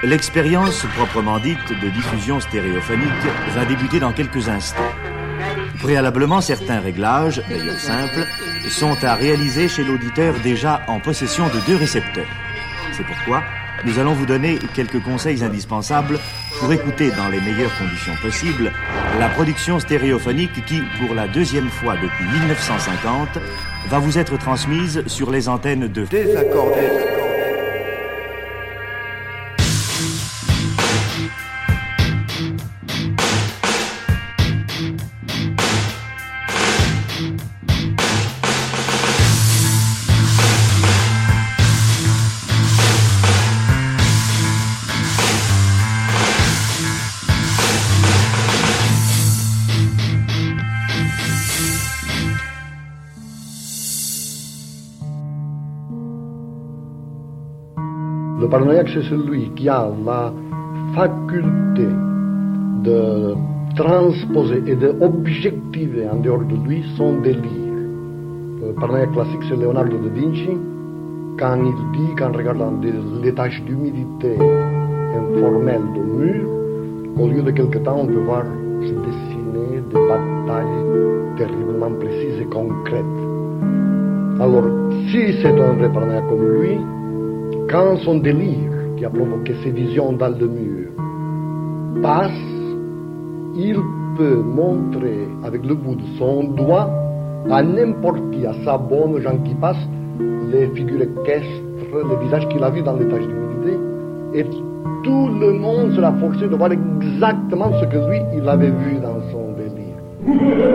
L'expérience proprement dite de diffusion stéréophonique va débuter dans quelques instants. Préalablement, certains réglages, d'ailleurs simples, sont à réaliser chez l'auditeur déjà en possession de 2 récepteurs. C'est pourquoi nous allons vous donner quelques conseils indispensables pour écouter dans les meilleures conditions possibles la production stéréophonique qui, pour la 2e fois depuis 1950, va vous être transmise sur les antennes de Désaccordé. Le paranoïaque, c'est celui qui a la faculté de transposer et d'objectiver en dehors de lui son délire. Le paranoïaque classique, c'est Leonardo da Vinci, quand il dit qu'en regardant les taches d'humidité informelles du mur, au lieu de quelque temps, on peut voir se dessiner des batailles terriblement précises et concrètes. Alors, si c'est un vrai paranoïaque comme lui, quand son délire, qui a provoqué ces visions dans le mur, passe, il peut montrer avec le bout de son doigt à n'importe qui, à sa bonne, aux gens qui passent, les figures équestres, les visages qu'il a vus dans les taches d'humidité, et tout le monde sera forcé de voir exactement ce que lui, il avait vu dans son délire.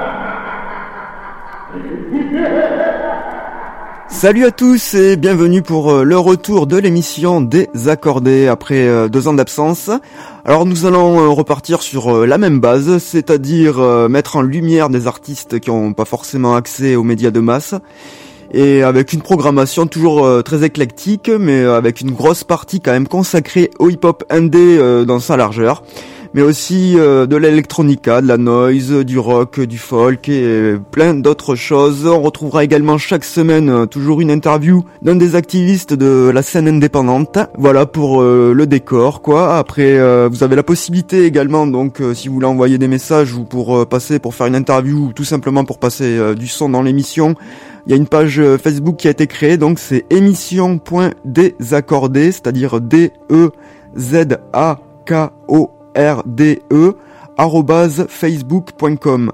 Salut à tous et bienvenue pour le retour de l'émission Désaccordé après 2 ans d'absence. Alors nous allons repartir sur la même base, c'est-à-dire mettre en lumière des artistes qui n'ont pas forcément accès aux médias de masse, et avec une programmation toujours très éclectique, mais avec une grosse partie quand même consacrée au hip-hop indé dans sa largeur, mais aussi de l'électronica, de la noise, du rock, du folk et plein d'autres choses. On retrouvera également chaque semaine toujours une interview d'un des activistes de la scène indépendante. Voilà pour le décor, quoi. Après, vous avez la possibilité également, donc si vous voulez envoyer des messages ou pour passer, pour faire une interview ou tout simplement pour passer du son dans l'émission, il y a une page Facebook qui a été créée, donc c'est émission.désaccordé, c'est-à-dire DEZAKORDE@facebook.com,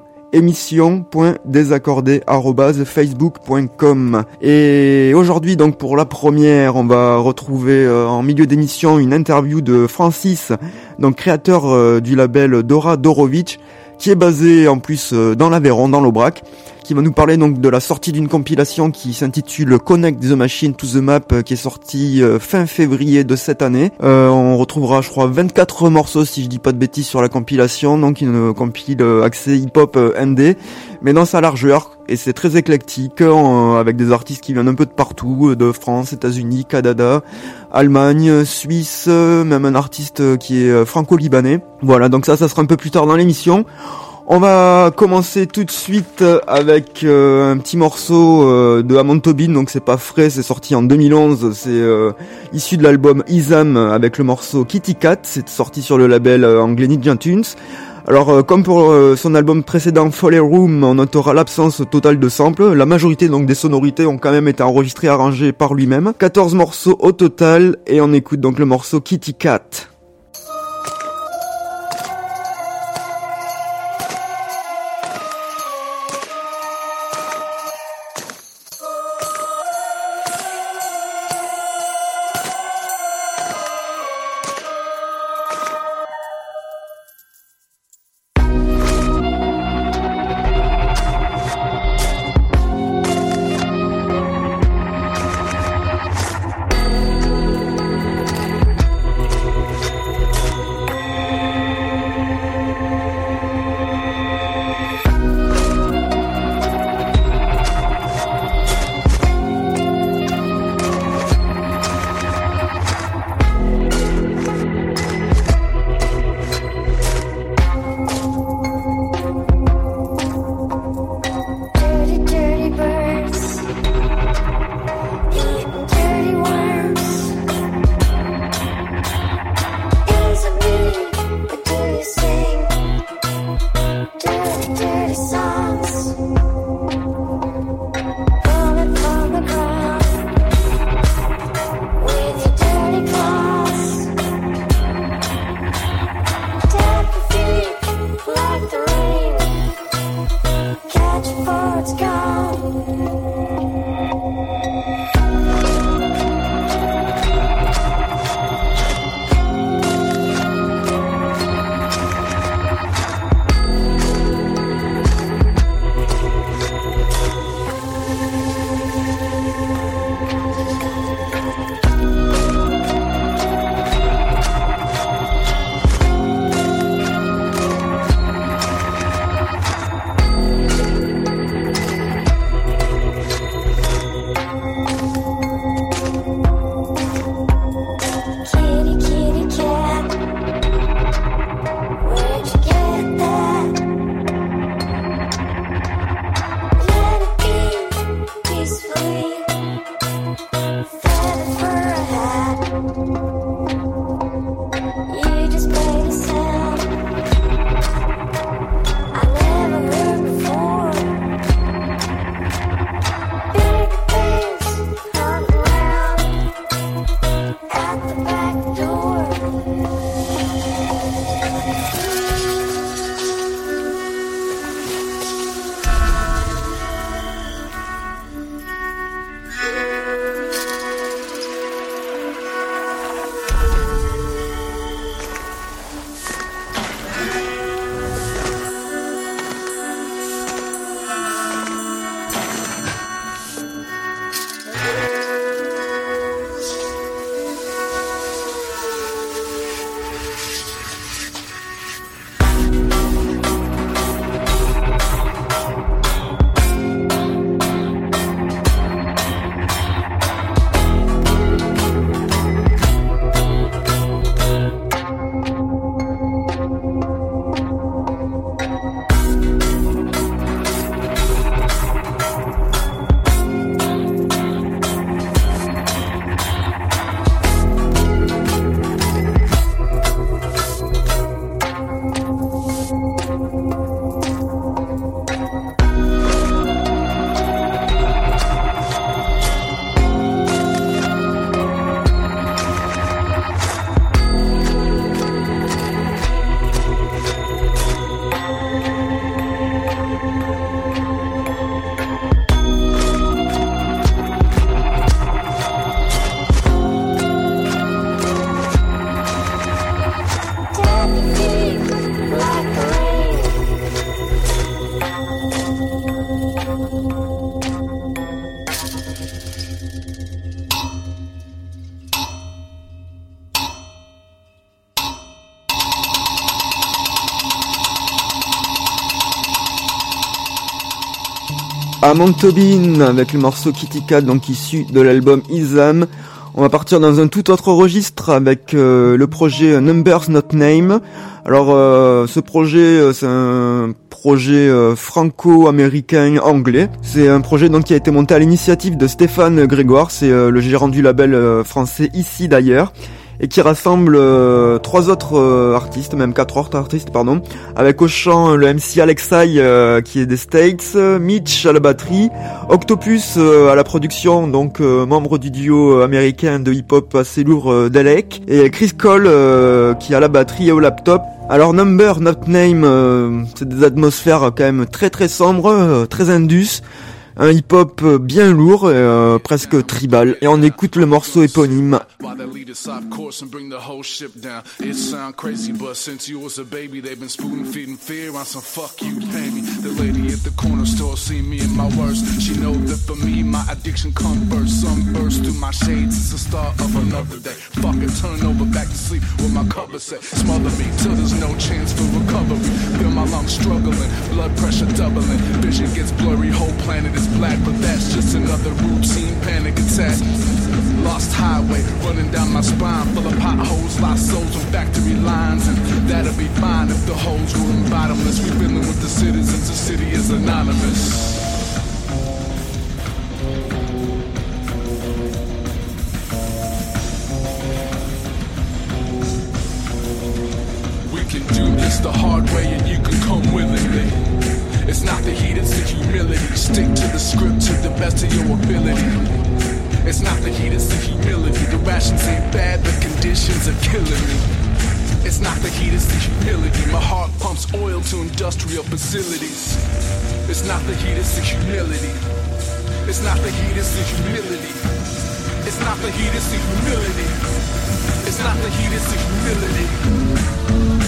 émission.désaccordé@facebook.com. Et aujourd'hui, donc pour la première, on va retrouver en milieu d'émission une interview de Francis, donc créateur du label Dora Dorovic, qui est basé en plus dans l'Aveyron, dans l'Aubrac, qui va nous parler donc de la sortie d'une compilation qui s'intitule Connect the Machine to the Map, qui est sortie fin février de cette année. On retrouvera, je crois, 24 morceaux, si je dis pas de bêtises, sur la compilation, donc une compile axée hip-hop indé, mais dans sa largeur, et c'est très éclectique, avec des artistes qui viennent un peu de partout, de France, États-Unis, Canada, Allemagne, Suisse, même un artiste qui est franco-libanais. Voilà, donc ça sera un peu plus tard dans l'émission. On va commencer tout de suite avec un petit morceau de Amon Tobin, donc c'est pas frais, c'est sorti en 2011, c'est issu de l'album Isam avec le morceau Kitty Cat, c'est sorti sur le label anglais Ninja Tunes. Alors comme pour son album précédent Foley Room, on notera l'absence totale de samples, la majorité donc des sonorités ont quand même été enregistrées et arrangées par lui-même. 14 morceaux au total, et on écoute donc le morceau Kitty Cat. Amon Tobin avec le morceau Kitty Cat, donc issu de l'album Islam. On va partir dans un tout autre registre avec le projet Numbers Not Name. Alors ce projet c'est un projet franco-américain anglais. C'est un projet donc qui a été monté à l'initiative de Stéphane Grégoire, c'est le gérant du label français Ici d'ailleurs, et qui rassemble 4 autres artistes, avec au chant le MC Alexei qui est des States, Mitch à la batterie, Octopus à la production, donc membre du duo américain de hip-hop assez lourd Dalek, et Chris Cole qui a la batterie et au laptop. Alors Number Not Name, c'est des atmosphères quand même très très sombres, très indus, un hip-hop bien lourd, presque tribal. Et on écoute le morceau éponyme. No chance for recovery. Feel my lungs struggling, blood pressure doubling. Vision gets blurry, whole planet is black, but that's just another routine panic attack. Lost highway running down my spine, full of potholes, lost souls on factory lines, and that'll be fine if the holes room bottomless. We dealing with the citizens, the city is anonymous. Do this the hard way and you can come willingly. It's not the heat, it's the humility. Stick to the script to the best of your ability. It's not the heat, it's the humility. The rations ain't bad, the conditions are killing me. It's not the heat, it's the humility. My heart pumps oil to industrial facilities. It's not the heat, it's the humility. It's not the heat, it's the humility. It's not the heat, it's the humility. It's not the heat, it's the humility.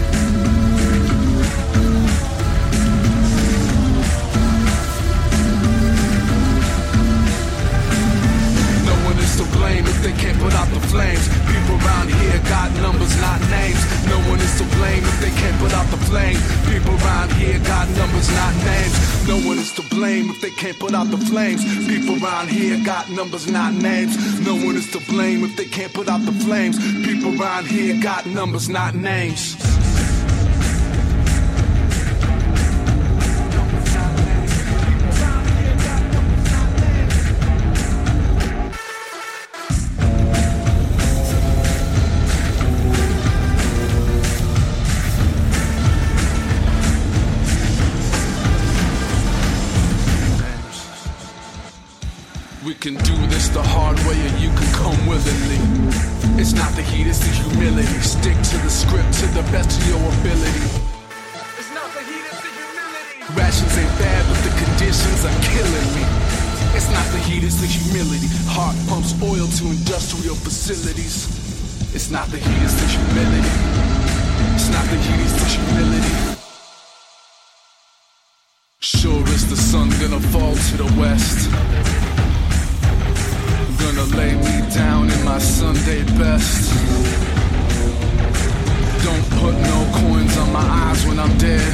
To blame if they can't put out the flames. People around here got numbers, not names. No one is to blame if they can't put out the flame. People around here got numbers, not names. No one is to blame if they can't put out the flames. People around here got numbers, not names. No one is to blame if they can't put out the flames. People around here got numbers, not names. Can do this the hard way or you can come willingly. It's not the heat, it's the humility. Stick to the script to the best of your ability. It's not the heat, it's the humility. Rations ain't bad, but the conditions are killing me. It's not the heat, it's the humility. Heart pumps oil to industrial facilities. It's not the heat, it's the humility. It's not the heat, it's the humility. Sure is the sun gonna fall to the west. Gonna lay me down in my Sunday best. Don't put no coins on my eyes when I'm dead,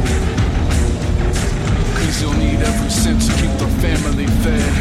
'cause you'll need every cent to keep the family fed.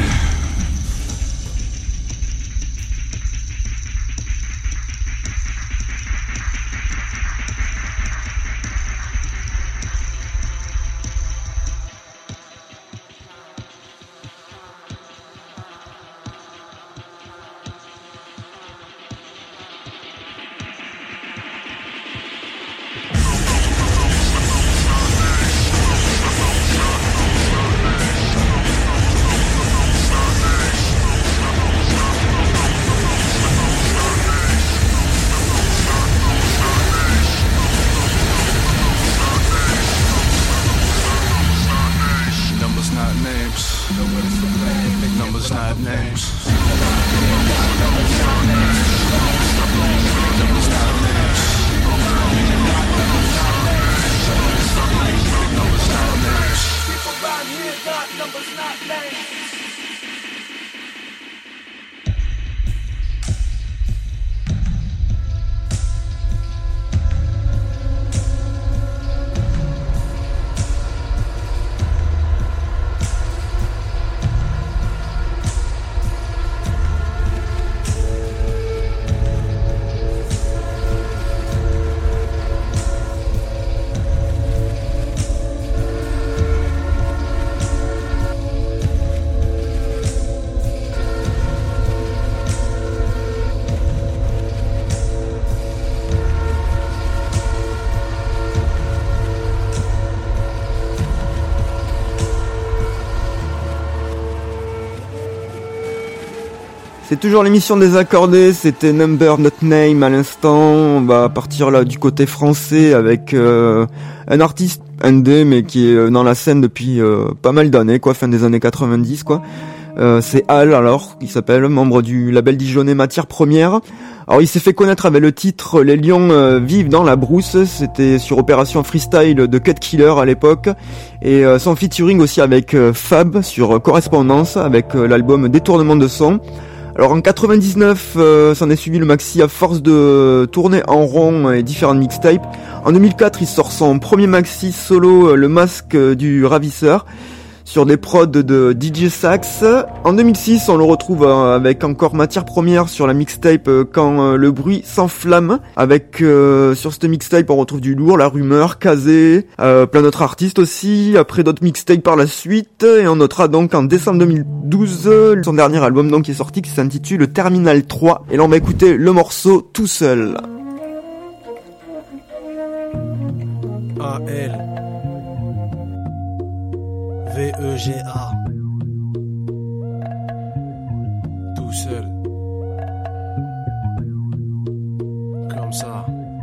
C'est toujours l'émission Désaccordée, c'était Number Not Name à l'instant. On va partir là du côté français avec un artiste indé mais qui est dans la scène depuis pas mal d'années, quoi, fin des années 90, quoi. C'est Al, alors, il s'appelle, membre du label dijonnais Matière Première. Alors il s'est fait connaître avec le titre Les Lions vivent dans la brousse, c'était sur Opération Freestyle de Cut Killer à l'époque, et son featuring aussi avec Fab sur Correspondance avec l'album Détournement de son. Alors en 99, s'en est suivi le maxi À force de tourner en rond et différentes mixtapes. En 2004, il sort son premier maxi solo, Le Masque du Ravisseur, sur des prods de DJ Sax. En 2006, on le retrouve avec encore Matière Première sur la mixtape Quand le bruit s'enflamme. Avec sur cette mixtape, on retrouve du lourd, La Rumeur, Kazé, plein d'autres artistes aussi. Après d'autres mixtapes par la suite, et on notera donc en décembre 2012 son dernier album donc qui est sorti, qui s'intitule Terminal 3. Et là, on va écouter le morceau Tout Seul. A-L V-E-G-A. Tout seul. Comme ça.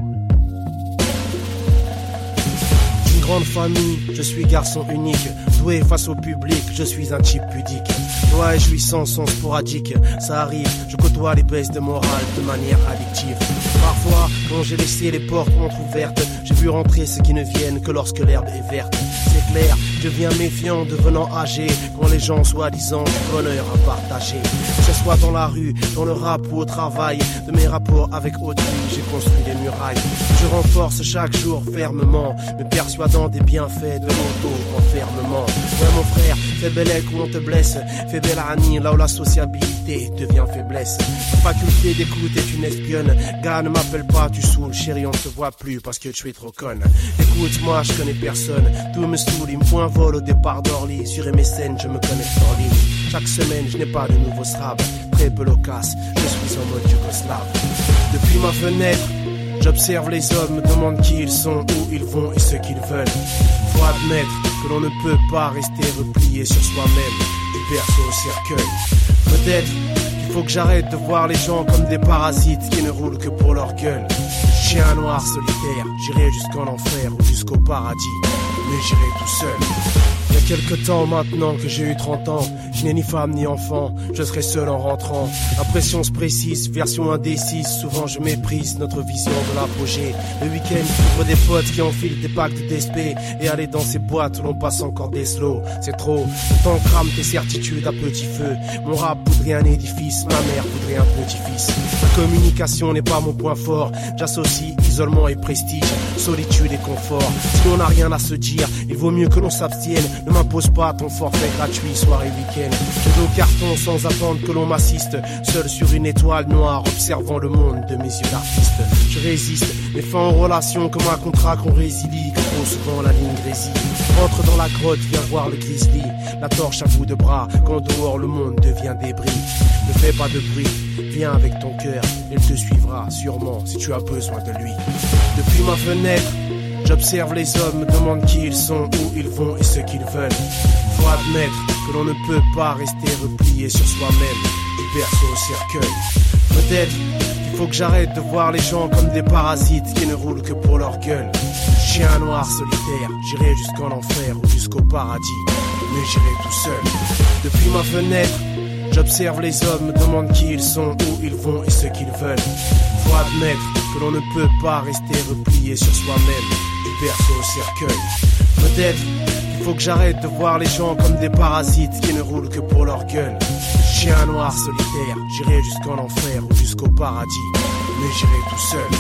D'une grande famille, je suis garçon unique. Doué face au public, je suis un type pudique. Joie et jouissance sont sporadiques, ça arrive, je côtoie les baisses de morale de manière addictive. Parfois, quand j'ai laissé les portes entrouvertes, j'ai vu rentrer ceux qui ne viennent que lorsque l'herbe est verte. C'est clair, je deviens méfiant, devenant âgé, quand les gens soi-disant du bonheur à partager. Que ce soit dans la rue, dans le rap ou au travail, de mes rapports avec autrui, j'ai construit des murailles. Je renforce chaque jour fermement, me persuadant des bienfaits de l'auto-enfermement. Ouais mon frère, fais belle aile où on te blesse, fais belle Annie, là où la sociabilité devient faiblesse. Ta faculté d'écoute est une espionne, gars ne m'appelle pas, tu saoules, chérie on ne se voit plus parce que tu es trop conne. Écoute moi je connais personne, tout me saoule, il me faut un vol au départ d'Orly, sur MSN je me connecte en ligne. Chaque semaine je n'ai pas de nouveau strab, très peu loquace, je suis en mode yougoslave. Depuis ma fenêtre, j'observe les hommes, me demande qui ils sont, où ils vont et ce qu'ils veulent. Faut admettre que l'on ne peut pas rester replié sur soi-même, du berceau au cercueil. Peut-être qu'il faut que j'arrête de voir les gens comme des parasites qui ne roulent que pour leur gueule. Chien noir solitaire, j'irai jusqu'en enfer ou jusqu'au paradis, mais j'irai tout seul. Il y a quelque temps maintenant que j'ai eu 30 ans, je n'ai ni femme ni enfant, je serai seul en rentrant. La pression se précise, version indécise, souvent je méprise notre vision de l'apogée. Le week-end, j'ouvre des potes qui enfilent des pactes d'esprit et aller dans ces boîtes où l'on passe encore des slows. C'est trop, le temps crame tes certitudes à petit feu. Mon rap voudrait un édifice, ma mère voudrait un petit-fils. La communication n'est pas mon point fort, j'associe isolement et prestige, solitude et confort. Si on n'a rien à se dire, il vaut mieux que l'on s'abstienne. Ne m'impose pas ton forfait gratuit, soirée week-end. Je vais au carton sans attendre que l'on m'assiste, seul sur une étoile noire, observant le monde de mes yeux d'artiste. Je résiste, mes fins en relation comme un contrat qu'on résilie, que trop souvent la ligne grésille. Entre dans la grotte, viens voir le grizzly, la torche à bout de bras, quand dehors le monde devient débris. Ne fais pas de bruit, viens avec ton cœur, il te suivra sûrement si tu as besoin de lui. Depuis ma fenêtre, j'observe les hommes, me demande qui ils sont, où ils vont et ce qu'ils veulent. Faut admettre que l'on ne peut pas rester replié sur soi-même, du berceau au cercueil. Peut-être qu'il faut que j'arrête de voir les gens comme des parasites qui ne roulent que pour leur gueule. Chien noir solitaire, j'irai jusqu'en enfer ou jusqu'au paradis, mais j'irai tout seul. Depuis ma fenêtre, j'observe les hommes, me demande qui ils sont, où ils vont et ce qu'ils veulent. Faut admettre que l'on ne peut pas rester replié sur soi-même, du berceau au cercueil. Peut-être qu'il faut que j'arrête de voir les gens comme des parasites qui ne roulent que pour leur gueule. Chien noir solitaire, j'irai jusqu'en enfer ou jusqu'au paradis, mais j'irai tout seul.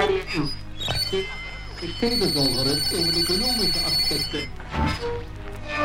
Ik denk het over de economische aspecten.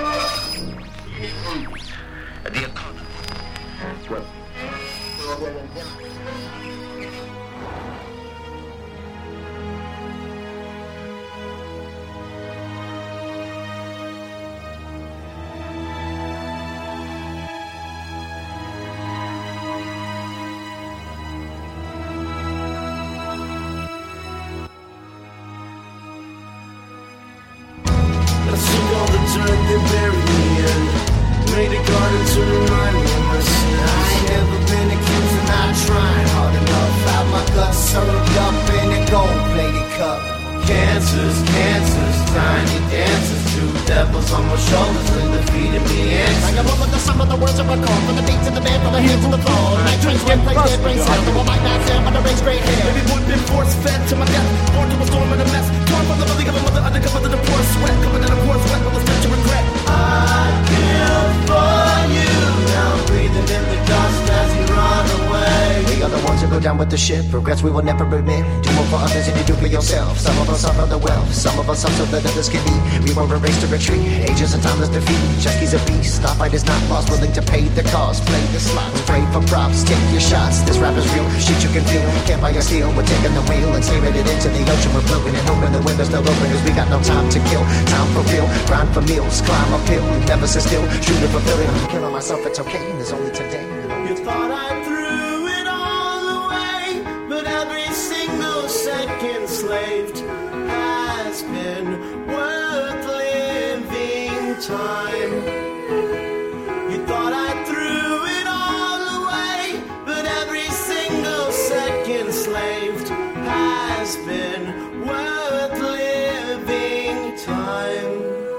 and buried me in. Made a garden to remind me of my sins. I ain't never been accused of not trying hard enough. Out my guts served up in a gold-plated cup. Cancers, tiny dancers. Two devils on my shoulders and defeated me ants. I am over the sum of the words of a call. From the beat to the band, from the hands to the floor. Night trains get like dead brain cells. Though I might not sound, but I raise great hair. Baby boy been force-fed to my death. Born to a storm and a mess. Torn from the belly of a mother, undercover to the poor sweat. Covered in a poor sweat with a stench of regret. I kill for you. Now I'm breathing in the dust as you run away. We are the ones who go down with the ship. Regrets we will never admit. Do more for others than you do for yourself. Some of us suffer the wealth. Some of us suffer so that others can be. We were erased to retreat. Ages and timeless defeat. Chesky's a beast. Starfight is not lost. Willing to pay the cost. Play the slots. Pray for props. Take your shots. This rap is real. Shit you can feel. Can't buy your steel. We're taking the wheel and steering it into the ocean. We're floating and hoping the window's still open. Cause we got no time to kill. Time for real. Grind for meals. Climb uphill. Never sit still. Shooting for feeling. I'm killing myself. It's okay. There's only today. You thought I threw it all away, but every single second slaved has been worth living time. You thought I threw it all away, but every single second slaved has been worth living time.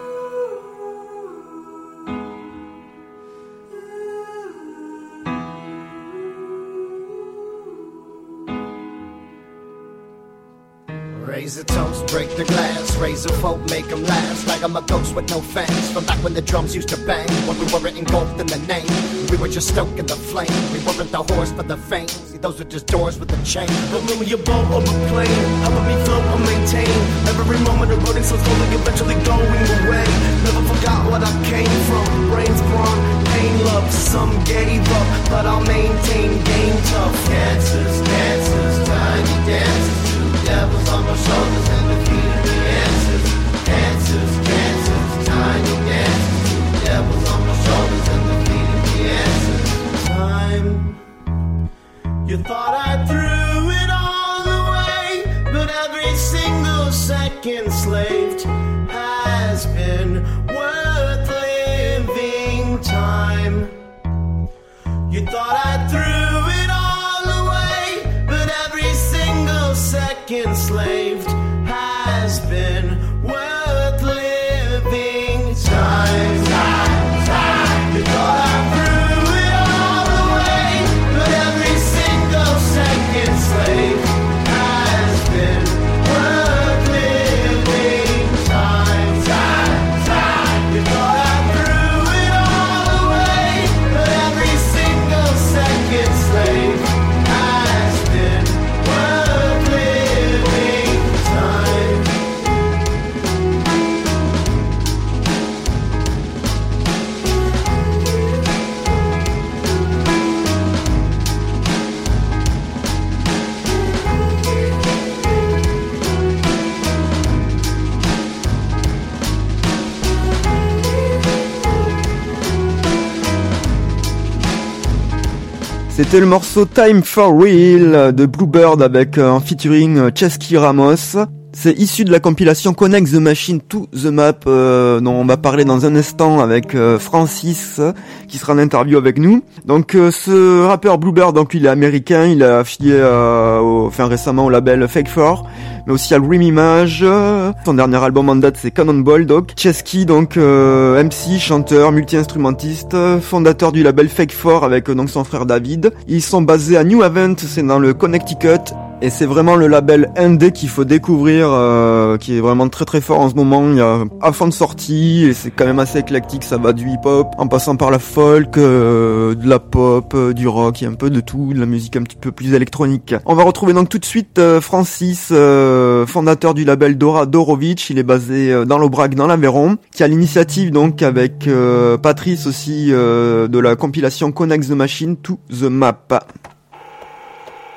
Raise a toast, break the glass, raise a folk, make them last. Like I'm a ghost with no fangs. From back when the drums used to bang, when we weren't engulfed in the name. We were just stoking the flame. We weren't the horse for the fame. See, those were just doors with a chain. Remember your boat on the plane, helping me float or maintain. Every moment eroding so slowly, eventually going away. Never forgot what I came from. Brains brawn, pain, love. Some gave up, but I'll maintain game tough. Cancers, tiny dances. Devils on my shoulders and defeated the answers. Cancers, tiny dances. Devils on my shoulders and defeated the answers. Time. You thought I threw it all away, but every single second slaved has been worth living time. You thought I threw it all away, but every single second enslaved has been worth living time. You thought I threw it all away, but every single second slave has been worth living time. You thought I threw it all away, but every single second slave has been worth living time. C'était le morceau Time for Real de Bluebird avec un featuring Chesky Ramos. C'est issu de la compilation Connect the Machine to the Map dont on va parler dans un instant avec Francis qui sera en interview avec nous. Donc ce rappeur Bluebird, donc il est américain, il a affilié récemment au label Fake 4, mais aussi à Dream Image. Son dernier album en date c'est Cannonball. Donc Chesky, donc MC, chanteur, multi-instrumentiste, fondateur du label Fake 4 avec donc son frère David. Ils sont basés à New Haven, c'est dans le Connecticut. Et c'est vraiment le label indé qu'il faut découvrir, qui est vraiment très très fort en ce moment. Il y a à fond de sortie et c'est quand même assez éclectique. Ça va du hip-hop en passant par la folk, de la pop, du rock, il y a un peu de tout, de la musique un petit peu plus électronique. On va retrouver donc tout de suite Francis, fondateur du label Dora Dorovic. Il est basé dans l'Aubrac, dans l'Aveyron, qui a l'initiative donc avec Patrice aussi de la compilation Connect the Machine to the Map.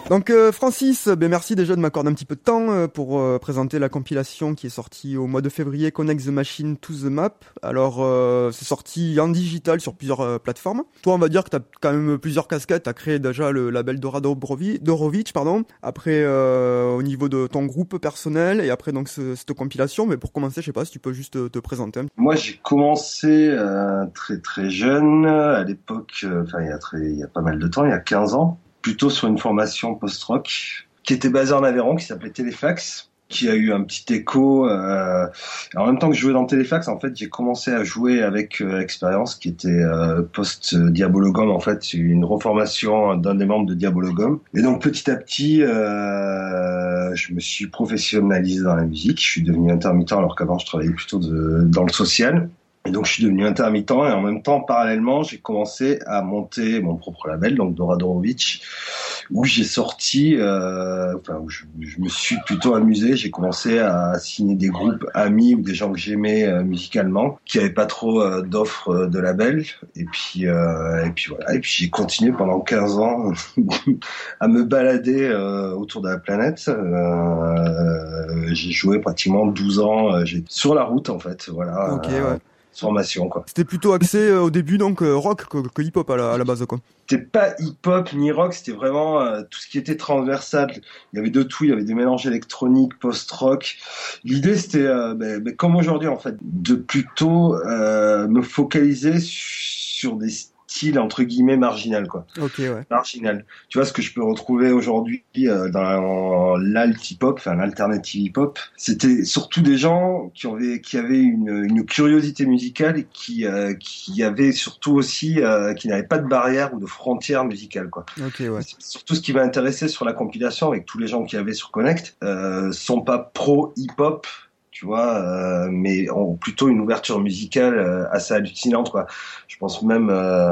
Donc Francis, merci déjà de m'accorder un petit peu de temps pour présenter la compilation qui est sortie au mois de février, Connect the Machine to the Map. Alors c'est sorti en digital sur plusieurs plateformes. Toi, on va dire que tu as quand même plusieurs casquettes. Tu as créé déjà le label Dora Dorovic, après au niveau de ton groupe personnel et après donc cette compilation. Mais pour commencer, je sais pas si tu peux juste te présenter. Moi, j'ai commencé très très jeune, à l'époque, il y a pas mal de temps, il y a 15 ans. Plutôt sur une formation post-rock qui était basée en Aveyron, qui s'appelait Téléfax, qui a eu un petit écho. En même temps que je jouais dans Téléfax, en fait, j'ai commencé à jouer avec Expérience, qui était post-Diabologum, en fait, une reformation d'un des membres de Diabologum. Et donc, petit à petit, je me suis professionnalisé dans la musique. Je suis devenu intermittent, alors qu'avant, je travaillais plutôt dans le social. Et donc, je suis devenu intermittent et en même temps, parallèlement, j'ai commencé à monter mon propre label, donc Dora Dorovic, où j'ai sorti, où je me suis plutôt amusé. J'ai commencé à signer des groupes amis ou des gens que j'aimais musicalement, qui avaient pas trop d'offres de label. Et puis voilà. Et puis j'ai continué pendant 15 ans à me balader autour de la planète. J'ai joué pratiquement 12 ans sur la route, en fait. Voilà. Ok, ouais. Formation, quoi. C'était plutôt axé au début donc rock que hip-hop à la base, quoi. C'était pas hip-hop ni rock, c'était vraiment tout ce qui était transversal. Il y avait de tout, il y avait des mélanges électroniques, post-rock. L'idée c'était, comme aujourd'hui en fait, de plutôt me focaliser sur des style entre guillemets marginal, quoi. Ok, ouais. Marginal. Tu vois ce que je peux retrouver aujourd'hui dans l'alt hip-hop, enfin l'alternative hip-hop, c'était surtout des gens qui avaient une curiosité musicale et qui avaient surtout aussi qui n'avaient pas de barrière ou de frontières musicales, quoi. Ok, ouais. Surtout ce qui m'a intéressé sur la compilation avec tous les gens qu'il y avait sur Connect, sont pas pro hip-hop, tu vois, mais ont plutôt une ouverture musicale assez hallucinante, quoi. Je pense même,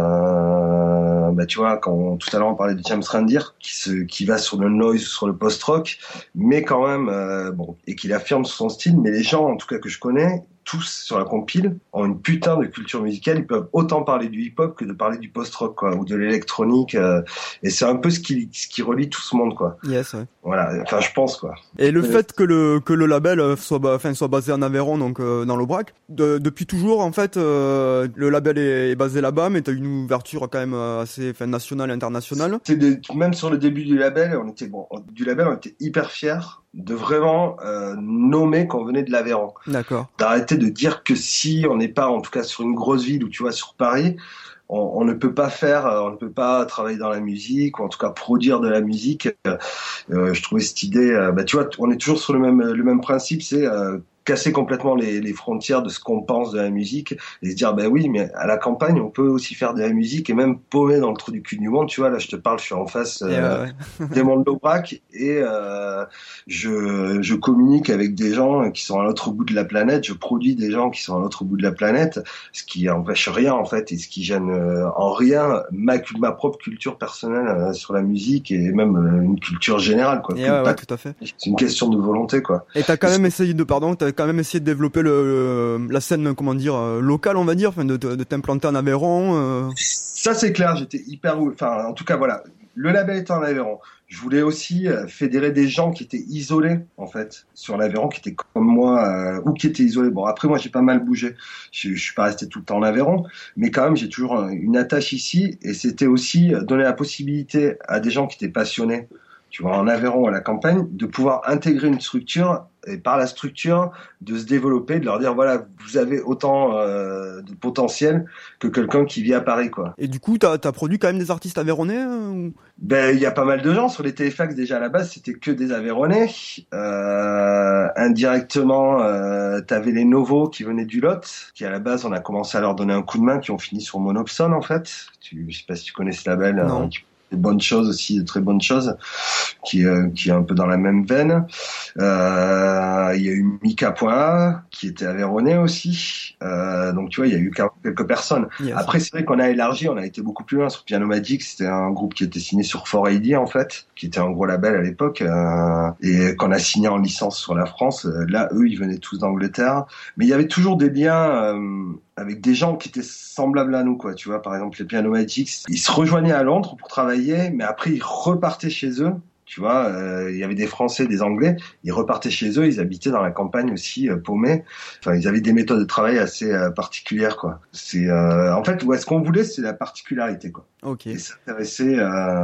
tu vois, quand tout à l'heure on parlait de James Rendir, qui va sur le noise, sur le post-rock, mais quand même, et qu'il affirme son style, mais les gens, en tout cas que je connais, tous sur la compile, ont une putain de culture musicale. Ils peuvent autant parler du hip-hop que de parler du post-rock, quoi, ou de l'électronique. Et c'est un peu ce qui relie tout ce monde, quoi. Yes, ouais. Voilà. Enfin, je pense, quoi. Et le fait que le label soit basé en Aveyron, donc dans l'Aubrac, depuis toujours, en fait, le label est basé là-bas, mais t'as une ouverture quand même assez, nationale et internationale. Même sur le début du label, on était hyper fiers de vraiment nommer qu'on venait de l'Aveyron. D'accord. D'arrêter de dire que si on n'est pas, en tout cas sur une grosse ville, ou tu vois, sur Paris, on ne peut pas travailler dans la musique, ou en tout cas produire de la musique. Je trouvais cette idée, tu vois, on est toujours sur le même principe, c'est casser complètement les frontières de ce qu'on pense de la musique et se dire oui, mais à la campagne on peut aussi faire de la musique et même paumer dans le trou du cul du monde. Tu vois, là je te parle, je suis en face des monts de l'Aubrac et je communique avec des gens qui sont à l'autre bout de la planète, je produis des gens qui sont à l'autre bout de la planète, ce qui empêche rien en fait et ce qui gêne en rien ma propre culture personnelle sur la musique et même une culture générale, quoi. Ouais, tout à fait. C'est une question de volonté, quoi. Et t'as quand même essayé de développer la scène, comment dire, locale, on va dire, de t'implanter en Aveyron. Ça c'est clair, j'étais en tout cas voilà, le label était en Aveyron. Je voulais aussi fédérer des gens qui étaient isolés en fait sur l'Aveyron, qui étaient comme moi ou qui étaient isolés. Bon, après moi j'ai pas mal bougé, je suis pas resté tout le temps en Aveyron, mais quand même j'ai toujours une attache ici et c'était aussi donner la possibilité à des gens qui étaient passionnés, tu vois, en Aveyron, à la campagne, de pouvoir intégrer une structure et par la structure de se développer, de leur dire voilà, vous avez autant de potentiel que quelqu'un qui vit à Paris, quoi. Et du coup, t'as produit quand même des artistes aveyronnais il y a pas mal de gens sur les téléfax déjà à la base, c'était que des Aveyronnais. Indirectement, t'avais les Novos qui venaient du Lot, qui à la base on a commencé à leur donner un coup de main, qui ont fini sur Monopson en fait. Je sais pas si tu connais ce label. Non. Des bonnes choses aussi, de très bonnes choses, qui est un peu dans la même veine. Il y a eu Mika.A qui était aveyronnais aussi. Donc tu vois, il y a eu quelques personnes. Yes. Après c'est vrai qu'on a élargi, on a été beaucoup plus loin sur Piano Magic. C'était un groupe qui était signé sur 4AD en fait, qui était un gros label à l'époque et qu'on a signé en licence sur la France. Là, eux, ils venaient tous d'Angleterre, mais il y avait toujours des liens avec des gens qui étaient semblables à nous, quoi. Tu vois, par exemple, les Piano Magics, ils se rejoignaient à Londres pour travailler, mais après, ils repartaient chez eux Tu vois, il y avait des Français, des Anglais, ils repartaient chez eux, ils habitaient dans la campagne aussi, paumés. Enfin, ils avaient des méthodes de travail assez particulières, quoi. C'est, en fait, ce qu'on voulait, c'est la particularité, quoi. Ok. Et s'intéresser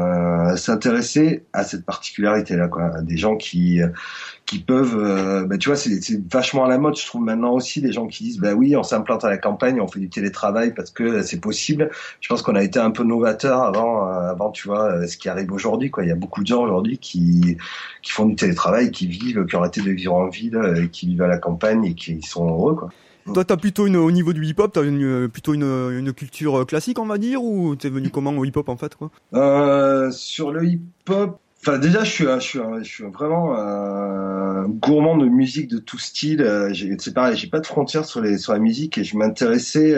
à cette particularité-là, quoi. Des gens qui peuvent, tu vois, c'est vachement à la mode, je trouve maintenant aussi, des gens qui disent, bah oui, on s'implante à la campagne, on fait du télétravail parce que c'est possible. Je pense qu'on a été un peu novateur avant, tu vois, ce qui arrive aujourd'hui, quoi. Il y a beaucoup de gens aujourd'hui qui font du télétravail, qui ont arrêté de vivre en ville, qui vivent à la campagne et qui sont heureux, quoi. Toi, t'as plutôt au niveau du hip-hop, t'as plutôt une culture classique, on va dire, ou t'es venu comment au hip-hop en fait, quoi? Sur le hip-hop, enfin déjà, je suis vraiment gourmand de musique de tout style. C'est pareil, j'ai pas de frontières sur la musique et je m'intéressais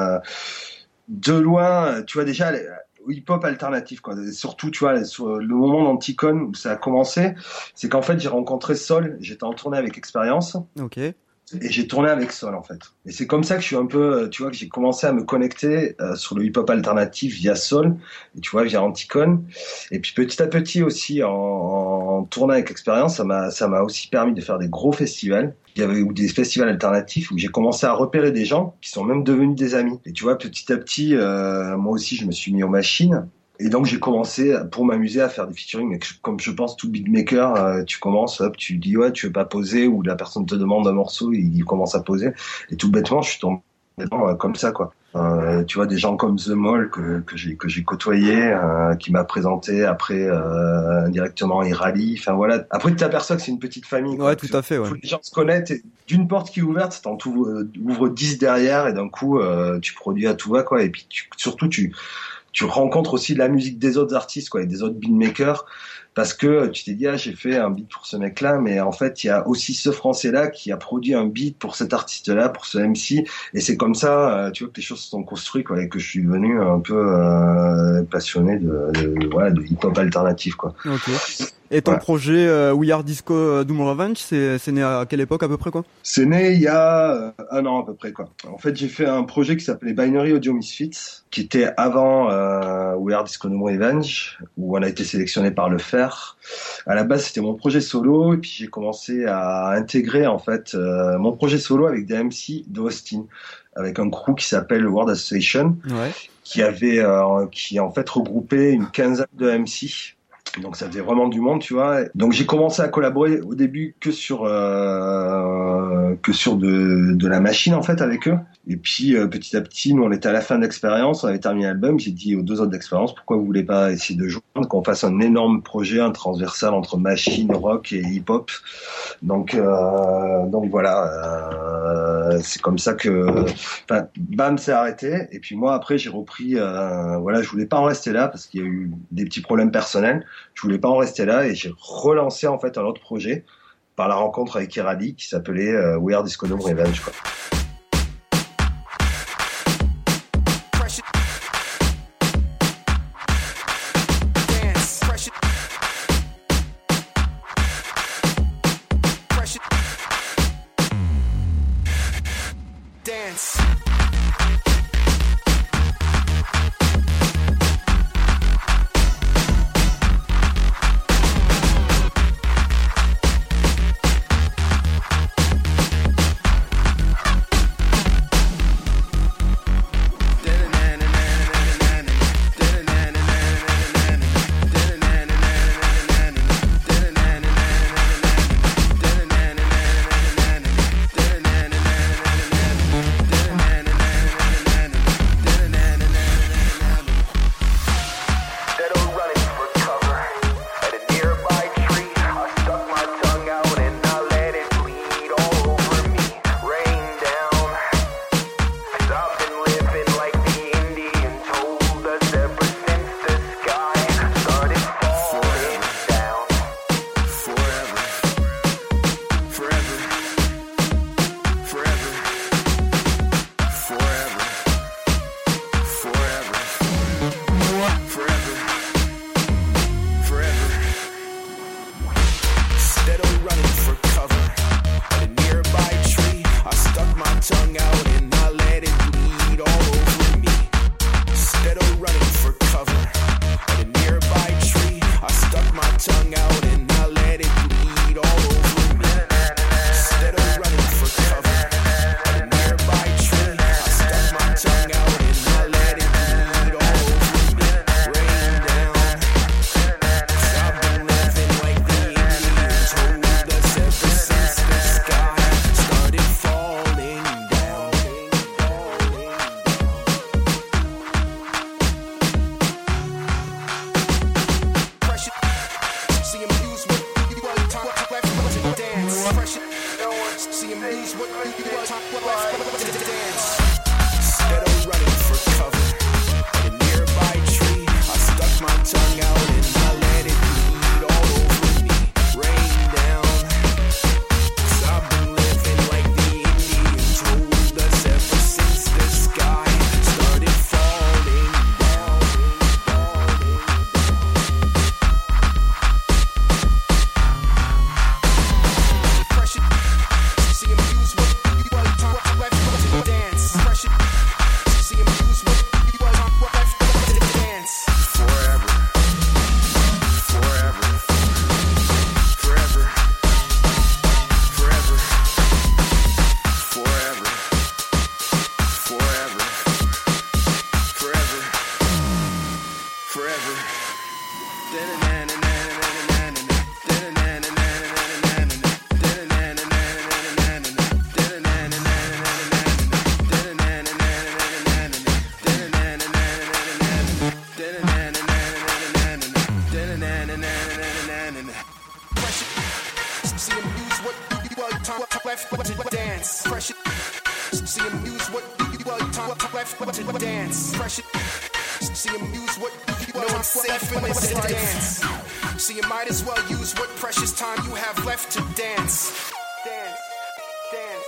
de loin. Tu vois déjà au hip-hop alternatif, quoi. Et surtout, tu vois, sur le moment d'Anticon où ça a commencé, c'est qu'en fait j'ai rencontré Sol. J'étais en tournée avec Expérience. Ok. Et j'ai tourné avec Sol, en fait. Et c'est comme ça que je suis un peu, tu vois, que j'ai commencé à me connecter sur le hip-hop alternatif via Sol, et tu vois, via Anticon. Et puis petit à petit aussi, en tournant avec Expérience, ça m'a aussi permis de faire des gros festivals. Il y avait des festivals alternatifs où j'ai commencé à repérer des gens qui sont même devenus des amis. Et tu vois, petit à petit, moi aussi, je me suis mis aux machines. Et donc j'ai commencé pour m'amuser à faire des featuring, mais comme je pense tout beatmaker, tu commences, hop, tu dis ouais, tu veux pas poser, ou la personne te demande un morceau, il commence à poser, et tout bêtement je suis tombé dedans comme ça, quoi. Tu vois, des gens comme The Mall que j'ai côtoyé, qui m'a présenté après directement Irali. Enfin voilà. Après tu t'aperçois que c'est une petite famille, quoi. Ouais, tout à fait. Ouais. Tous les gens se connaissent. Et d'une porte qui est ouverte, t'en ouvres 10 derrière, et d'un coup tu produis à tout va, quoi. Et puis surtout tu rencontres aussi la musique des autres artistes, quoi, et des autres beatmakers, parce que tu t'es dit, j'ai fait un beat pour ce mec-là, mais en fait, il y a aussi ce Français-là qui a produit un beat pour cet artiste-là, pour ce MC, et c'est comme ça, tu vois, que les choses se sont construites, quoi, et que je suis devenu un peu passionné de hip-hop alternatif, quoi. Ok. Et ton projet We Are Disco Doom Revenge, c'est né à quelle époque à peu près, quoi? C'est né il y a 1 an à peu près, quoi. En fait, j'ai fait un projet qui s'appelait Binary Audio Misfits, qui était avant We Are Disco Doom Revenge, où on a été sélectionné par Le Fer. À la base, c'était mon projet solo, et puis j'ai commencé à intégrer en fait mon projet solo avec des MC d'Austin, avec un crew qui s'appelle World Association, ouais. qui en fait regroupait une quinzaine de MC. Donc ça faisait vraiment du monde, tu vois. Donc j'ai commencé à collaborer au début que sur de la machine en fait avec eux. Et puis petit à petit, nous on était à la fin d'Expérience, on avait terminé l'album. J'ai dit aux 2 autres d'Expérience, pourquoi vous voulez pas essayer de joindre, qu'on fasse un énorme projet, un transversal entre machine, rock et hip-hop. Donc voilà, c'est comme ça que, bam, c'est arrêté. Et puis moi après j'ai repris, je voulais pas en rester là parce qu'il y a eu des petits problèmes personnels. Je voulais pas en rester là et j'ai relancé en fait un autre projet par la rencontre avec Irali qui s'appelait We Are Disco Doom Revenge, quoi. left to dance. Pressure. See him use what no one's safe in this dance. So you might as well use what precious time you have left to dance. Dance, dance.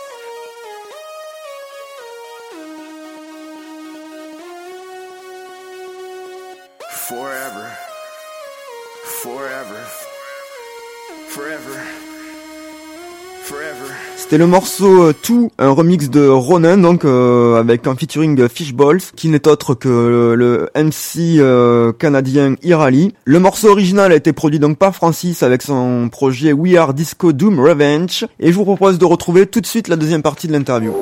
Forever, forever, forever, forever. C'était le morceau Tout, un remix de Ronan, donc avec un featuring Fishballs, qui n'est autre que le MC canadien Irali. Le morceau original a été produit donc par Francis avec son projet We Are Disco Doom Revenge, et je vous propose de retrouver tout de suite la deuxième partie de l'interview.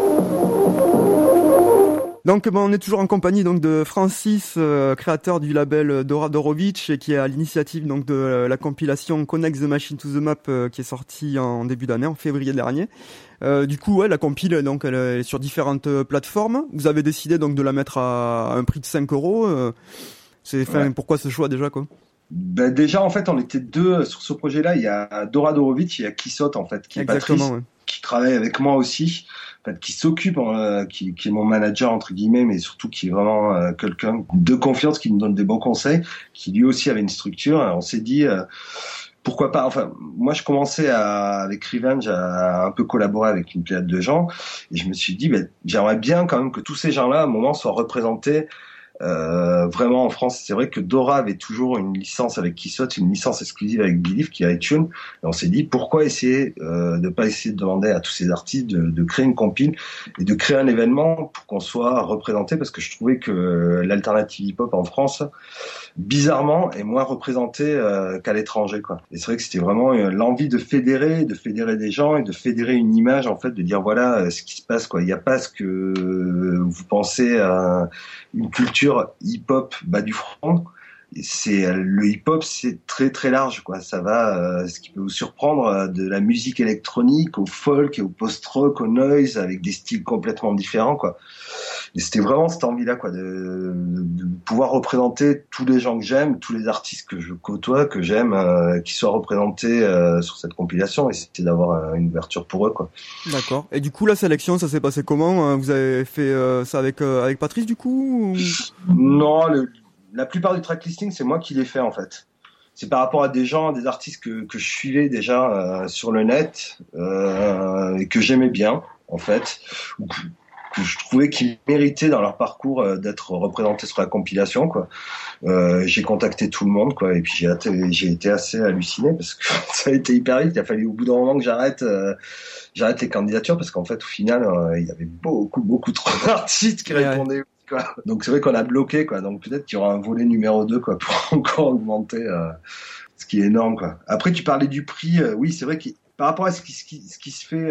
Donc on est toujours en compagnie donc de Francis, créateur du label Dora Dorovic, et qui est à l'initiative donc de la compilation Connect the Machine to the Map qui est sortie en début d'année, en février dernier. Du coup, ouais, la compile donc elle est sur différentes plateformes. Vous avez décidé donc de la mettre à un prix de 5 €. Pourquoi ce choix déjà quoi? Ben déjà en fait on était deux sur ce projet-là. Il y a Dora Dorovic et il y a Kissot en fait, qui est Patrice, ouais, qui travaille avec moi aussi. En fait, qui s'occupe, qui est mon manager entre guillemets, mais surtout qui est vraiment quelqu'un de confiance, qui nous donne des bons conseils, qui lui aussi avait une structure. Alors, on s'est dit pourquoi pas. Enfin, moi je commençais avec Revenge à un peu collaborer avec une pléiade de gens, et je me suis dit j'aimerais bien quand même que tous ces gens-là à un moment soient représentés. Vraiment en France. C'est vrai que Dora avait toujours une licence avec Kissot, une licence exclusive avec Believe qui est iTunes, et on s'est dit pourquoi essayer de pas essayer de demander à tous ces artistes de créer une compile et de créer un événement pour qu'on soit représenté, parce que je trouvais que l'alternative hip-hop en France bizarrement est moins représentée qu'à l'étranger quoi. Et c'est vrai que c'était vraiment l'envie de fédérer des gens et de fédérer une image en fait, de dire voilà ce qui se passe quoi. Il n'y a pas ce que vous pensez à une culture hip-hop bas du front. Le hip-hop, c'est très très large quoi. Ça va, ce qui peut vous surprendre, de la musique électronique au folk et au post-rock, au noise, avec des styles complètement différents quoi. Et c'était vraiment cette envie-là quoi, de pouvoir représenter tous les gens que j'aime, tous les artistes que je côtoie, que j'aime, qui soient représentés sur cette compilation, et c'était d'avoir une ouverture pour eux quoi. D'accord. Et du coup la sélection, ça s'est passé comment? Vous avez fait ça avec Patrice du coup ou... Non, la plupart du tracklisting, c'est moi qui l'ai fait en fait. C'est par rapport à des gens, des artistes que je suivais déjà sur le net et que j'aimais bien en fait, que je trouvais qu'ils méritaient dans leur parcours d'être représentés sur la compilation quoi. J'ai contacté tout le monde quoi, et puis j'ai été assez halluciné parce que ça a été hyper vite. Il a fallu au bout d'un moment que j'arrête les candidatures, parce qu'en fait au final il y avait beaucoup trop d'artistes qui répondaient. Quoi. Donc c'est vrai qu'on a bloqué quoi. Donc peut-être qu'il y aura un volet numéro 2 quoi, pour encore augmenter, ce qui est énorme quoi. Après tu parlais du prix, oui c'est vrai que par rapport à ce qui se fait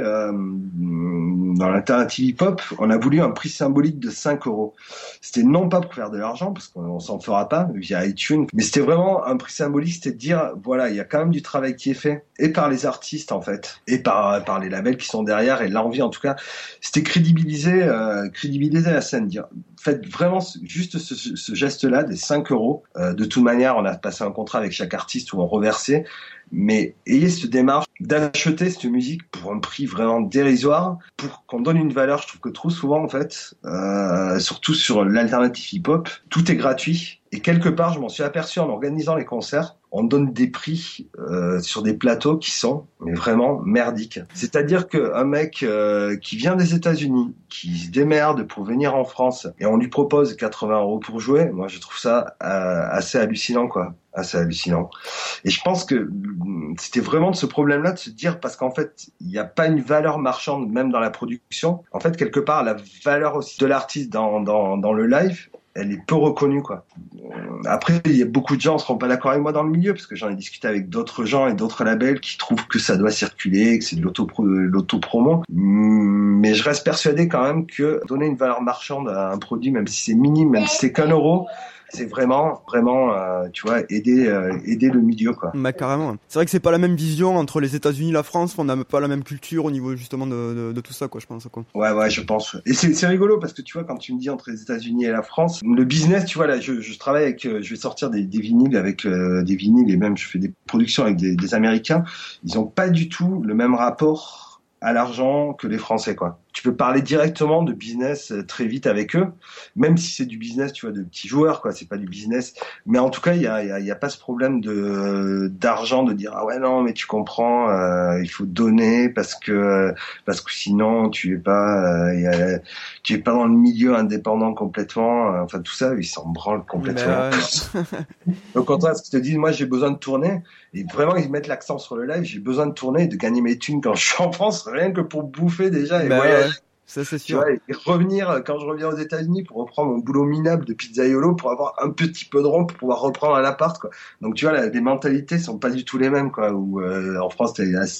dans l'alternative hip-hop, on a voulu un prix symbolique de 5 €. C'était non pas pour faire de l'argent, parce qu'on s'en fera pas via iTunes, mais c'était vraiment un prix symbolique, c'était de dire voilà, il y a quand même du travail qui est fait, et par les artistes en fait, et par les labels qui sont derrière, et l'envie en tout cas, c'était crédibiliser la scène, dire faites vraiment juste ce geste-là des 5 €. De toute manière, on a passé un contrat avec chaque artiste où on reversait, mais ayez cette démarche d'acheter cette musique pour un prix vraiment dérisoire, pour qu'on donne une valeur. Je trouve que trop souvent en fait, surtout sur l'alternative hip-hop, tout est gratuit, et quelque part je m'en suis aperçu en organisant les concerts, on donne des prix sur des plateaux qui sont mais vraiment merdiques. C'est-à-dire qu'un mec qui vient des États-Unis, qui se démerde pour venir en France, et on lui propose 80 € pour jouer, moi je trouve ça assez hallucinant quoi. Assez hallucinant. Et je pense que c'était vraiment de ce problème-là, de se dire, parce qu'en fait, il n'y a pas une valeur marchande même dans la production. En fait, quelque part, la valeur aussi de l'artiste dans le live, elle est peu reconnue, quoi. Après, il y a beaucoup de gens ne seront pas d'accord avec moi dans le milieu, parce que j'en ai discuté avec d'autres gens et d'autres labels qui trouvent que ça doit circuler, que c'est de l'auto-promo. Mais je reste persuadé quand même que donner une valeur marchande à un produit, même si c'est minime, même si c'est qu'1 €, c'est vraiment, tu vois, aider le milieu, quoi. Bah, carrément. C'est vrai que c'est pas la même vision entre les États-Unis et la France. On n'a pas la même culture au niveau, justement, de tout ça, quoi, je pense, quoi. Ouais, je pense. Et c'est rigolo parce que, tu vois, quand tu me dis entre les États-Unis et la France, le business, tu vois, là, je travaille avec, je vais sortir des vinyles avec, des vinyles, et même je fais des productions avec des Américains. Ils ont pas du tout le même rapport à l'argent que les Français, quoi. tu peux parler directement de business très vite avec eux, même si c'est du business, tu vois, de petits joueurs, quoi. C'est pas du business, mais en tout cas, il y a pas ce problème d'argent, de dire ah ouais non, mais tu comprends, il faut donner parce que sinon tu es pas dans le milieu indépendant complètement. Enfin tout ça, ils s'en branlent complètement. Au contraire, ce qu'ils te disent, moi j'ai besoin de tourner, et vraiment ils mettent l'accent sur le live. J'ai besoin de tourner et de gagner mes thunes quand je suis en France, rien que pour bouffer déjà et voyager. Ça c'est sûr. Tu vois, et revenir quand je reviens aux États-Unis pour reprendre mon boulot minable de pizzaiolo, pour avoir un petit peu de rond pour pouvoir reprendre un appart, quoi. Donc tu vois, les mentalités sont pas du tout les mêmes, quoi. Où en France,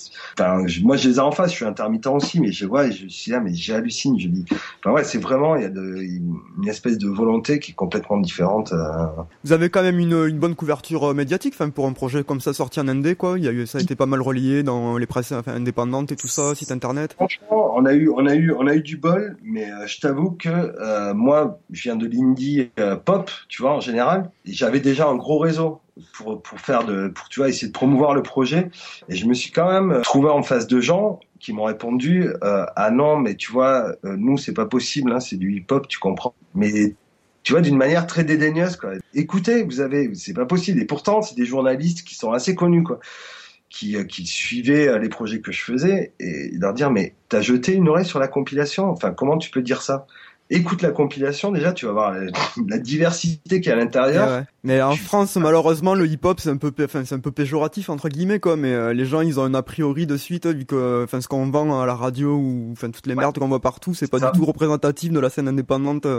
moi je les ai en face, je suis intermittent aussi, mais je suis là, mais j'hallucine. Je dis, enfin ouais, c'est vraiment, il y a une espèce de volonté qui est complètement différente. Vous avez quand même une bonne couverture médiatique, enfin pour un projet comme ça sorti en indé, quoi. Ça a été pas mal relayé dans les presses indépendantes et tout ça, site internet. Franchement, on a eu du bol, mais je t'avoue que moi, je viens de l'indie pop, tu vois, en général, et j'avais déjà un gros réseau pour tu vois, essayer de promouvoir le projet, et je me suis quand même trouvé en face de gens qui m'ont répondu ah non, mais tu vois, nous c'est pas possible, hein, c'est du hip-hop, tu comprends, mais tu vois, d'une manière très dédaigneuse, quoi. Écoutez, c'est pas possible, et pourtant c'est des journalistes qui sont assez connus, quoi. Qui suivaient les projets que je faisais, et leur dire mais t'as jeté une oreille sur la compilation, enfin comment tu peux dire ça? Écoute la compilation, déjà tu vas voir la diversité qu'il y a à l'intérieur. Ouais. Mais en France, malheureusement, le hip-hop c'est un peu péjoratif entre guillemets, quoi. Mais les gens ils ont un a priori de suite, vu que ce qu'on vend à la radio ou toutes les merdes qu'on voit partout, c'est pas du tout représentatif de la scène indépendante.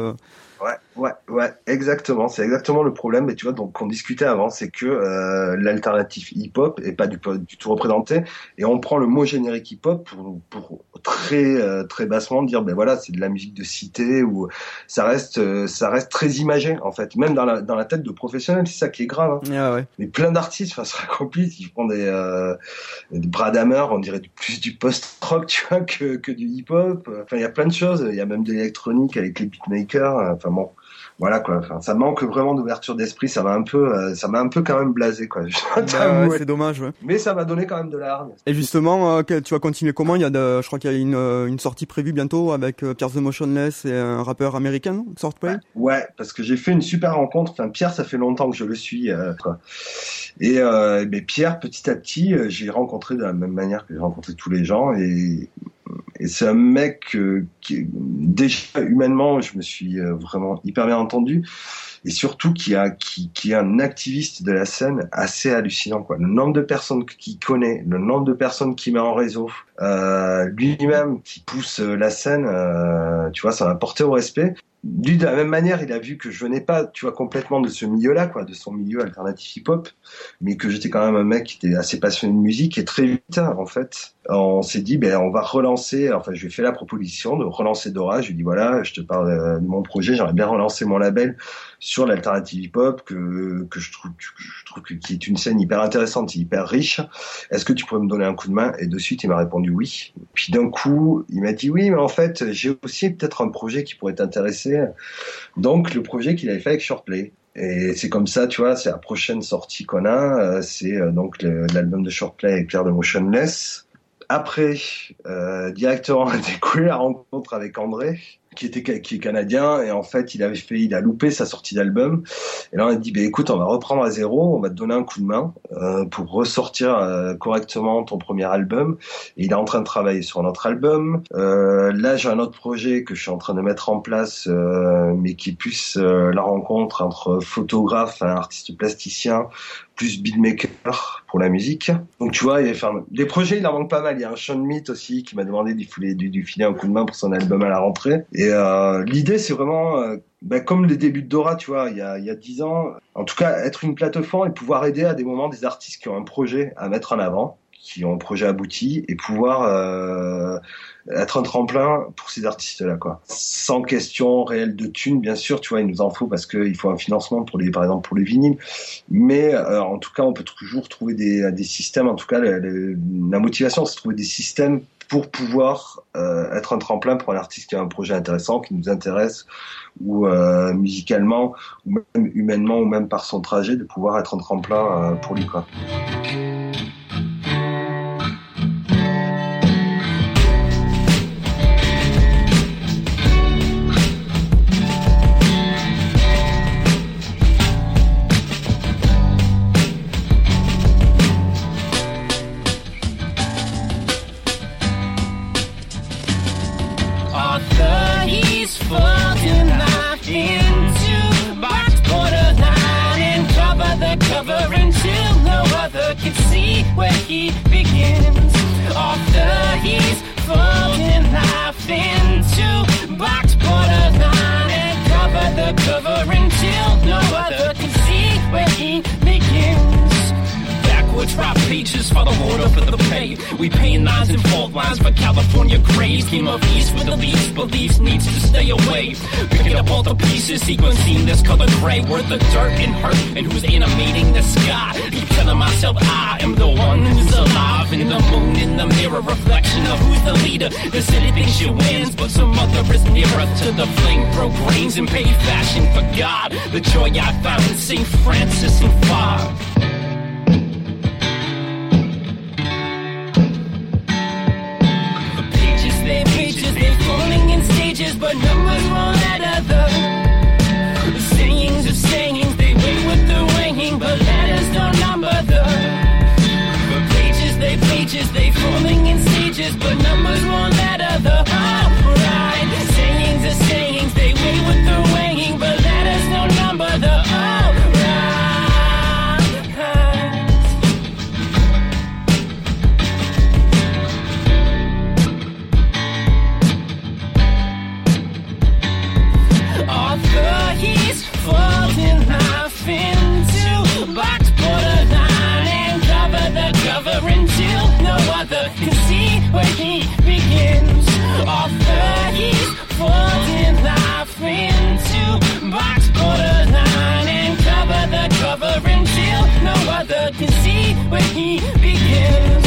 Ouais, exactement. C'est exactement le problème. Mais tu vois, donc qu'on discutait avant, c'est que l'alternative hip-hop est pas du tout représentée, et on prend le mot générique hip-hop pour très bassement dire ben voilà, c'est de la musique de cité, ou ça reste très imagé en fait, même dans la tête de professionnels. C'est ça qui est grave. Hein. Ah ouais. Mais plein d'artistes, se raccomplissent, ils font des Bradhammer, on dirait plus du post-rock, tu vois, que du hip-hop. Enfin, il y a plein de choses. Il y a même de l'électronique avec les beatmakers. Enfin bon. Voilà quoi, enfin, ça manque vraiment d'ouverture d'esprit, ça m'a un peu quand même blasé, quoi. C'est dommage, ouais. Mais ça m'a donné quand même de la hargne. Et justement, tu vas continuer comment? Je crois qu'il y a une sortie prévue bientôt avec Pierre the Motionless et un rappeur américain, Swordplay. Ouais, parce que j'ai fait une super rencontre. Enfin, Pierre, ça fait longtemps que je le suis, quoi. Et Pierre, petit à petit, j'ai rencontré de la même manière que j'ai rencontré tous les gens, et c'est un mec qui, déjà humainement, je me suis vraiment hyper bien entendu, et surtout qui est un activiste de la scène assez hallucinant, quoi. Le nombre de personnes qu'il connaît, le nombre de personnes qu'il met en réseau, lui-même qui pousse la scène, tu vois, ça m'a porté au respect. Lui, de la même manière, il a vu que je venais pas, tu vois, complètement de ce milieu-là, quoi, de son milieu alternatif hip-hop, mais que j'étais quand même un mec qui était assez passionné de musique, et très vite, en fait, on s'est dit, on va relancer, enfin, je lui ai fait la proposition de relancer Dora. Je lui ai dit, voilà, je te parle de mon projet, j'aimerais bien relancer mon label sur l'alternative hip-hop, que je trouve qui est une scène hyper intéressante, hyper riche. Est-ce que tu pourrais me donner un coup de main? Et de suite, il m'a répondu oui. Puis d'un coup, il m'a dit oui, mais en fait, j'ai aussi peut-être un projet qui pourrait t'intéresser. Donc, le projet qu'il avait fait avec Shortplay. Et c'est comme ça, tu vois, c'est la prochaine sortie qu'on a. C'est donc l'album de Shortplay avec Pierre the Motionless. Après, directement, on a découvert la rencontre avec André, qui est canadien, et en fait, il a loupé sa sortie d'album. Et là, on a dit, écoute, on va reprendre à zéro, on va te donner un coup de main pour ressortir correctement ton premier album. Et il est en train de travailler sur un autre album. Là, j'ai un autre projet que je suis en train de mettre en place, mais qui est plus la rencontre entre photographe, un artiste plasticien, plus beatmaker pour la musique. Donc tu vois, des projets, il en manque pas mal. Il y a un Sean Meat aussi qui m'a demandé de filer un coup de main pour son album à la rentrée. Et l'idée, c'est vraiment comme les débuts de Dora, tu vois, il y a 10 ans. En tout cas, être une plateforme et pouvoir aider à des moments des artistes qui ont un projet à mettre en avant, qui ont un projet abouti, et pouvoir être un tremplin pour ces artistes-là, quoi. Sans question réelle de thunes, bien sûr, tu vois, il nous en faut parce qu'il faut un financement par exemple pour les vinyles. Mais en tout cas, on peut toujours trouver des systèmes. En tout cas, la motivation, c'est de trouver des systèmes pour pouvoir être un tremplin pour un artiste qui a un projet intéressant, qui nous intéresse, ou musicalement, ou même humainement, ou même par son trajet, de pouvoir être un tremplin pour lui, quoi. folding life into box borderline and cover the cover until no other can see where he begins. Author, he's folding life into box borderline and cover the cover until no other can see where he begins. Backwards rap pages for the order for the pay. We paying nines and fault lines for California craze. Game of East with the least beliefs needs to stay away. Picking up all the pieces, sequencing this color gray. Where the dirt and hurt and who's animating the sky. Keep telling myself I am the one who's alive. In the moon, in the mirror, reflection of who's the leader. The city thinks she wins, but some other is nearer to the flame. Broke brains and paid fashion for God. The joy I found in St. Francis and fog. They're falling in stages, but numbers won't let other sayings of sayings. They wait with the winging, but letters don't number the pages. They falling in stages, but numbers won't let other right. Sayings of sayings. They wait with the winging, but letters don't number the right. He's folding life into box borderline and cover the cover until no other can see where he begins. Author, he's folding life into box borderline and cover the cover until no other can see where he begins.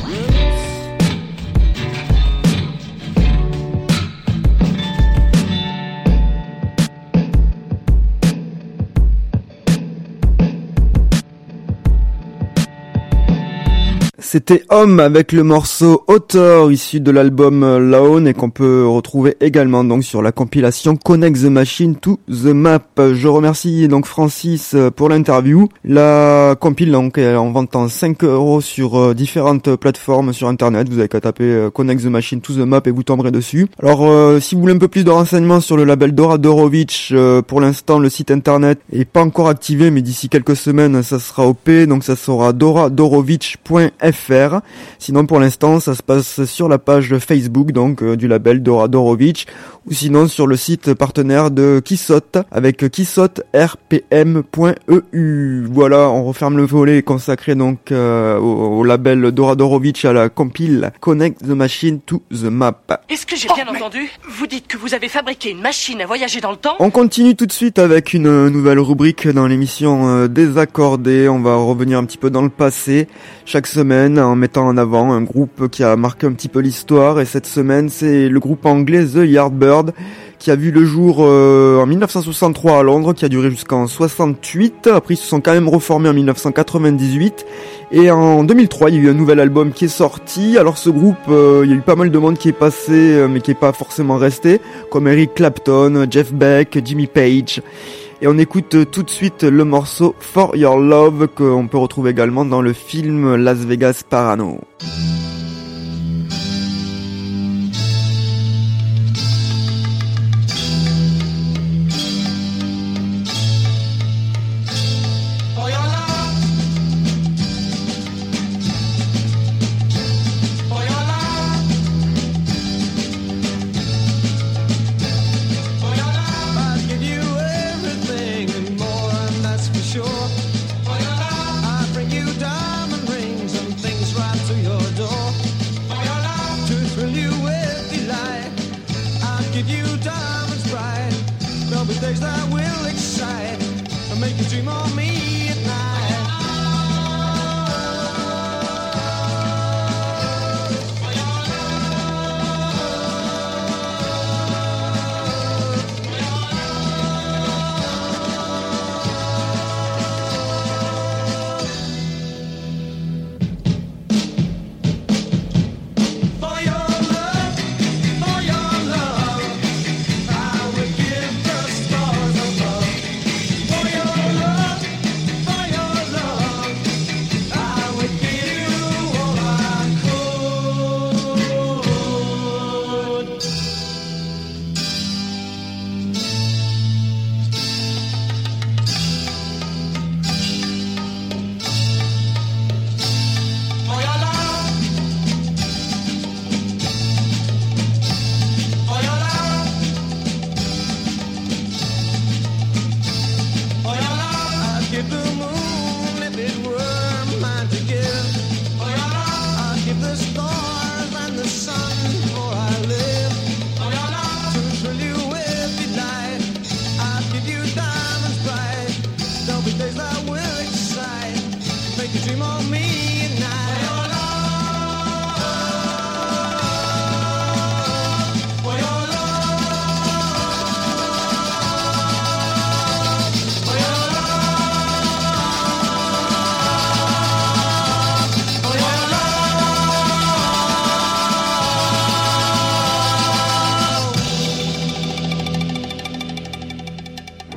C'était Homme avec le morceau Author issu de l'album Laon et qu'on peut retrouver également donc sur la compilation Connect the Machine to the Map. Je remercie donc Francis pour l'interview. La compile donc est en vente en 5€ sur différentes plateformes sur internet. Vous avez qu'à taper Connect the Machine to the Map et vous tomberez dessus. Alors si vous voulez un peu plus de renseignements sur le label Dora Dorovic, pour l'instant le site internet est pas encore activé, mais d'ici quelques semaines ça sera OP, donc ça sera doradorovic.fr. Sinon pour l'instant ça se passe sur la page Facebook donc du label Dora Dorovic, ou sinon sur le site partenaire de Kissot avec kissotrpm.eu. Voilà, on referme le volet consacré donc au label Dora Dorovic, à la compile Connect the Machine to the Map. Est-ce que j'ai bien entendu ? Vous dites que vous avez fabriqué une machine à voyager dans le temps ? On continue tout de suite avec une nouvelle rubrique dans l'émission Désaccordée. On va revenir un petit peu dans le passé chaque semaine en mettant en avant un groupe qui a marqué un petit peu l'histoire, et cette semaine c'est le groupe anglais The Yardbirds qui a vu le jour en 1963 à Londres, qui a duré jusqu'en 68. Après ils se sont quand même reformés en 1998 et en 2003 il y a eu un nouvel album qui est sorti. Alors ce groupe, il y a eu pas mal de monde qui est passé mais qui est pas forcément resté, comme Eric Clapton, Jeff Beck, Jimmy Page. Et on écoute tout de suite le morceau For Your Love qu'on peut retrouver également dans le film Las Vegas Parano.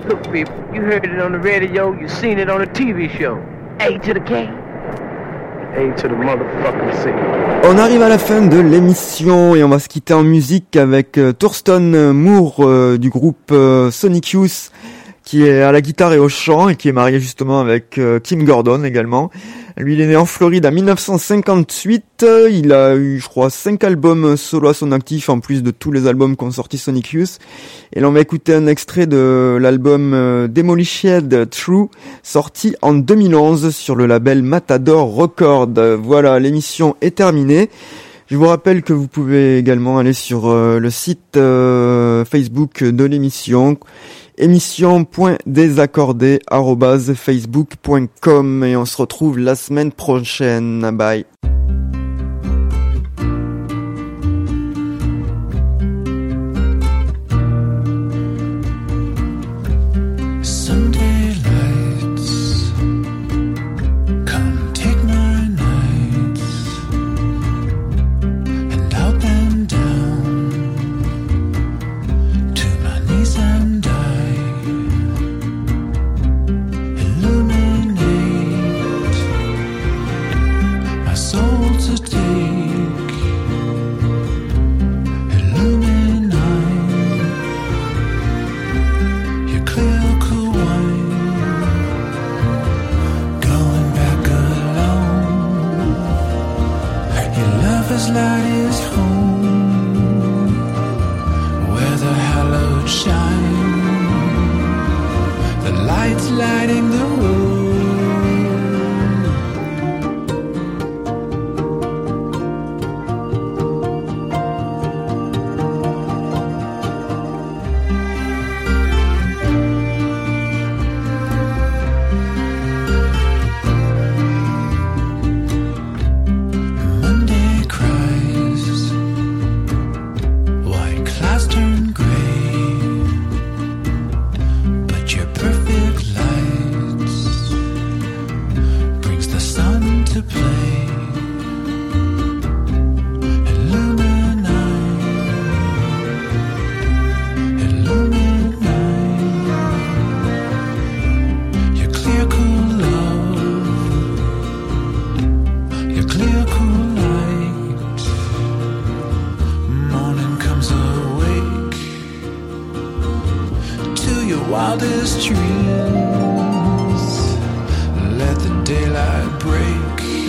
Look, people, you heard it on the radio, you seen it on the TV show. A to the K. A to the motherfucking C. On arrive à la fin de l'émission et on va se quitter en musique avec Thurston Moore du groupe Sonic Youth, qui est à la guitare et au chant et qui est marié justement avec Kim Gordon également. Lui, il est né en Floride en 1958. Il a eu, je crois, 5 albums solo à son actif, en plus de tous les albums qu'ont sorti Sonic Youth. Et là, on va écouter un extrait de l'album Demolished True, sorti en 2011 sur le label Matador Records. Voilà, l'émission est terminée. Je vous rappelle que vous pouvez également aller sur le site Facebook de l'émission, émission.désaccordé@facebook.com, et on se retrouve la semaine prochaine. Bye. wildest dreams. Let the daylight break.